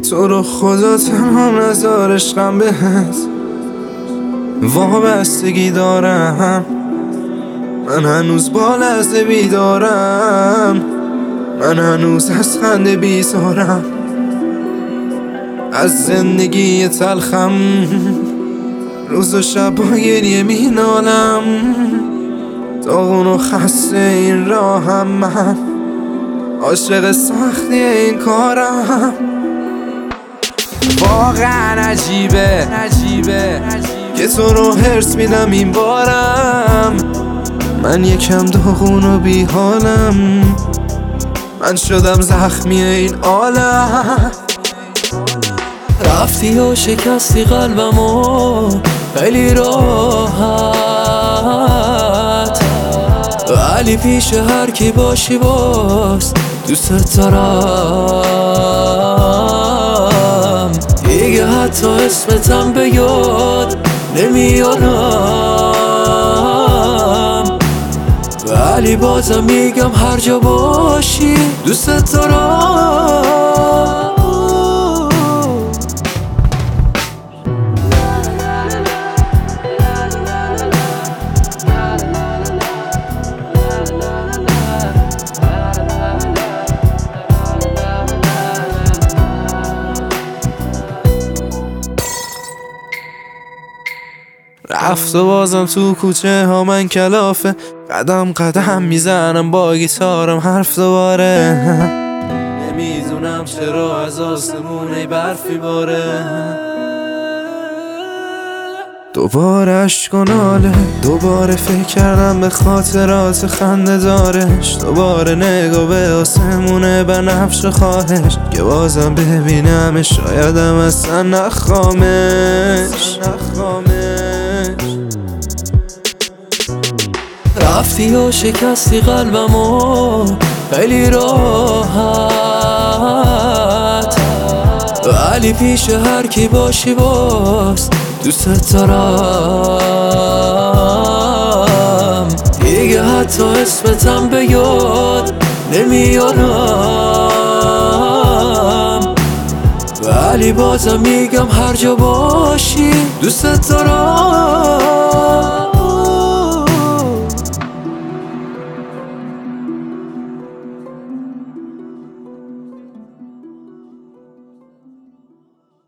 تو رو خدا تنها نذار عشقم بهت وابستگی دارم. من هنوز با لحظه بیدارم، من هنوز از خنده بیزارم، از زندگی تلخم روز و شب با گریه مینالم. داغون و خسته این راهم، من عاشق سختی این کارم. واقعا عجیبه که تو رو حرص میدم این بارم. من یکم داغون و بی حالم، من شدم زخمی این عالم. رفتی و شکستی قلبمو خیلی راحت، ولی پیش هر کی باشی باز دوست دارم. دیگه حتی اسمتم به یاد نمیارم، ولی بازم میگم هر جا باشی دوست دارم. رفت و بازم تو کوچه ها من کلافه، قدم قدم میزنم با گیتارم حرف دوباره. نمیدونم چرا از آسمون ای برفی باره، دوباره عشق و ناله، دوباره فکر کردم به خاطرات خنده دارش، دوباره نگاه به آسمونه بنفش و خواهش که بازم ببینمش، شایدم اصلا نخوامش. رفتی و شکستی قلبمو خیلی راحت، ولی پیش هر کی باشی باز دوست دارم. دیگه حتی اسمتم به یاد نمیارم، ولی بازم میگم هر جا باشی دوست دارم.